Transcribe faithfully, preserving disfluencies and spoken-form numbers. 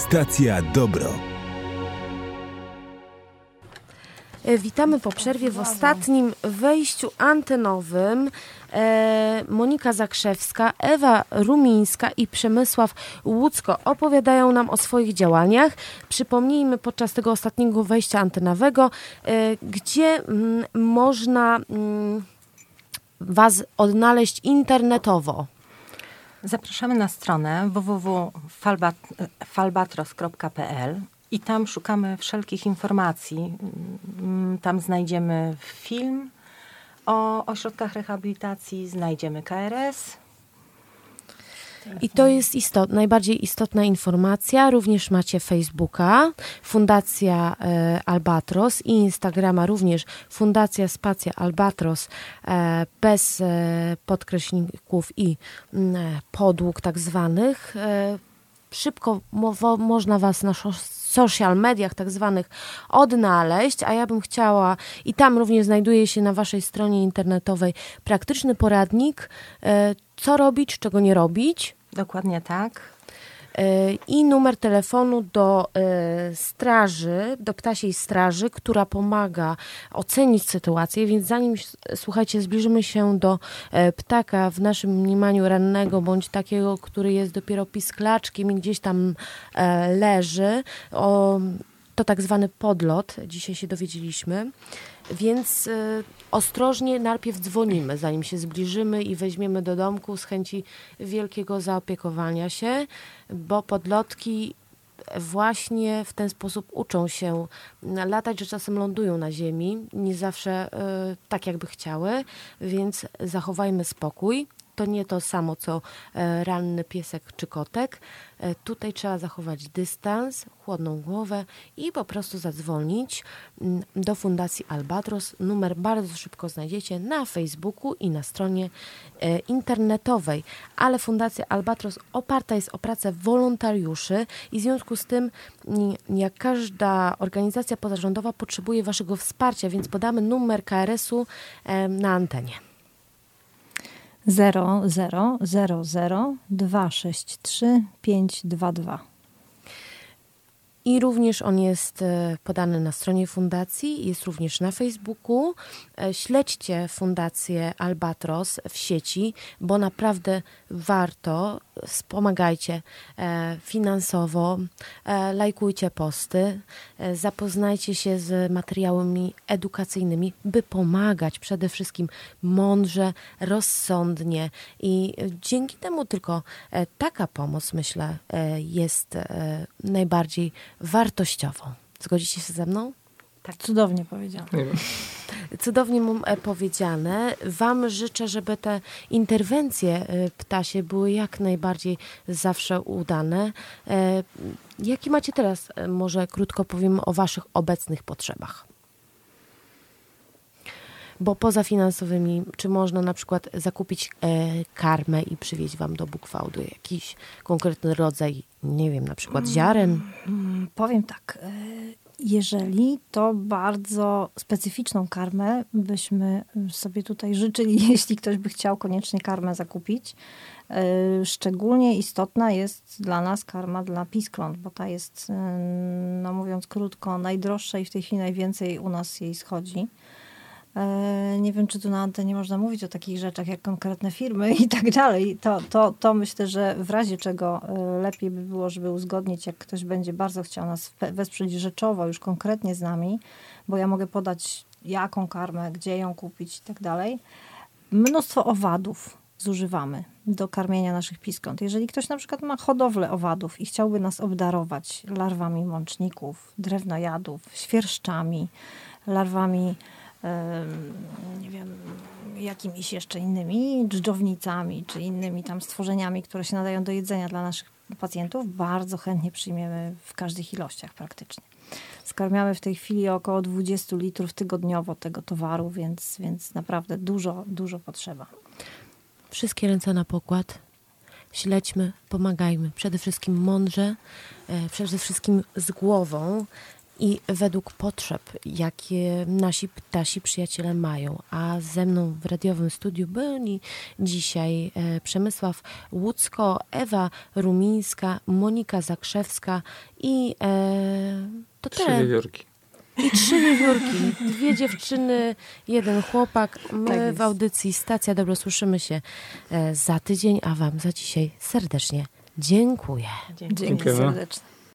Stacja Dobro. Witamy po przerwie w ostatnim wejściu antenowym. E, Monika Zakrzewska, Ewa Rumińska i Przemysław Łucko opowiadają nam o swoich działaniach. Przypomnijmy podczas tego ostatniego wejścia antenowego, e, gdzie m, można m, Was odnaleźć internetowo. Zapraszamy na stronę w w w kropka falbatros kropka p l i tam szukamy wszelkich informacji. Tam znajdziemy film o ośrodkach rehabilitacji, znajdziemy K R S. I to jest istot, najbardziej istotna informacja. Również macie Facebooka, Fundacja e, Albatros i Instagrama również Fundacja Spacja Albatros e, bez e, podkreśników i e, podłóg tak zwanych. E, szybko mo- można Was na social mediach tak zwanych odnaleźć, a ja bym chciała, i tam również znajduje się na Waszej stronie internetowej praktyczny poradnik, e, co robić, czego nie robić. Dokładnie tak. E, I numer telefonu do e, straży, do ptasiej straży, która pomaga ocenić sytuację, więc zanim, słuchajcie, zbliżymy się do e, ptaka w naszym mniemaniu rannego, bądź takiego, który jest dopiero pisklaczkiem i gdzieś tam e, leży, o, to tak zwany podlot, dzisiaj się dowiedzieliśmy, więc y, ostrożnie najpierw dzwonimy, zanim się zbliżymy i weźmiemy do domku z chęci wielkiego zaopiekowania się, bo podlotki właśnie w ten sposób uczą się latać, że czasem lądują na ziemi, nie zawsze y, tak jakby chciały, więc zachowajmy spokój. To nie to samo, co e, ranny piesek czy kotek. E, tutaj trzeba zachować dystans, chłodną głowę i po prostu zadzwonić m, do Fundacji Albatros. Numer bardzo szybko znajdziecie na Facebooku i na stronie e, internetowej. Ale Fundacja Albatros oparta jest o pracę wolontariuszy i w związku z tym, m, jak każda organizacja pozarządowa, potrzebuje Waszego wsparcia, więc podamy numer K R S-u e, na antenie. zero zero zero zero dwa sześć trzy pięć dwa dwa. I również on jest podany na stronie fundacji, jest również na Facebooku. Śledźcie Fundację Albatros w sieci, bo naprawdę warto. Wspomagajcie finansowo, lajkujcie posty, zapoznajcie się z materiałami edukacyjnymi, by pomagać przede wszystkim mądrze, rozsądnie i dzięki temu tylko taka pomoc, myślę, jest najbardziej wartościową. Zgodzicie się ze mną? Tak, cudownie powiedziane. Cudownie mu powiedziane. Wam życzę, żeby te interwencje ptasie były jak najbardziej zawsze udane. Jaki macie teraz, może krótko powiem o Waszych obecnych potrzebach? Bo poza finansowymi, czy można na przykład zakupić e, karmę i przywieźć Wam do Bukwałdu jakiś konkretny rodzaj, nie wiem, na przykład ziaren? Mm, powiem tak, jeżeli to bardzo specyficzną karmę byśmy sobie tutaj życzyli, jeśli ktoś by chciał koniecznie karmę zakupić. Szczególnie istotna jest dla nas karma dla piskląt, bo ta jest, no mówiąc krótko, najdroższa i w tej chwili najwięcej u nas jej schodzi. Nie wiem, czy tu na antenie można mówić o takich rzeczach jak konkretne firmy i tak dalej. To, to, to myślę, że w razie czego lepiej by było, żeby uzgodnić, jak ktoś będzie bardzo chciał nas wesprzeć rzeczowo, już konkretnie z nami, bo ja mogę podać jaką karmę, gdzie ją kupić i tak dalej. Mnóstwo owadów zużywamy do karmienia naszych piskląt. Jeżeli ktoś na przykład ma hodowlę owadów i chciałby nas obdarować larwami mączników, drewnojadów, świerszczami, larwami nie wiem, jakimiś jeszcze innymi dżdżownicami, czy innymi tam stworzeniami, które się nadają do jedzenia dla naszych pacjentów, bardzo chętnie przyjmiemy w każdych ilościach praktycznie. Skarmiamy w tej chwili około dwadzieścia litrów tygodniowo tego towaru, więc, więc naprawdę dużo, dużo potrzeba. Wszystkie ręce na pokład. Śledźmy, pomagajmy. Przede wszystkim mądrze, przede wszystkim z głową. i według potrzeb, jakie nasi ptasi przyjaciele mają. A ze mną w radiowym studiu byli dzisiaj e, Przemysław Łódzko, Ewa Rumińska, Monika Zakrzewska i e, to Trzy tyle. wiewiórki. I trzy wiewiórki. Dwie dziewczyny, jeden chłopak. My Tak w audycji Stacja Dobro słyszymy się e, za tydzień, a wam za dzisiaj serdecznie dziękuję. Dziękuję. Dzięki Dziękujemy. serdecznie.